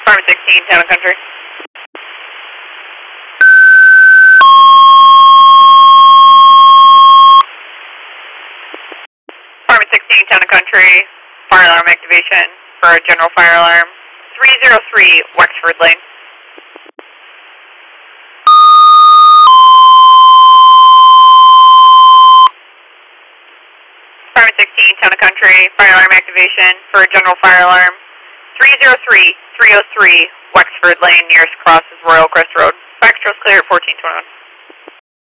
Farm 16, Town and Country. Farm 16, Town and Country. Fire alarm activation for a general fire alarm. 303 Wexford Lane. Farm 16, Town and Country. Fire alarm activation for a general fire alarm. 303 Wexford Lane, nearest cross is Royal Crest Road. Backstrol's clear at 1421.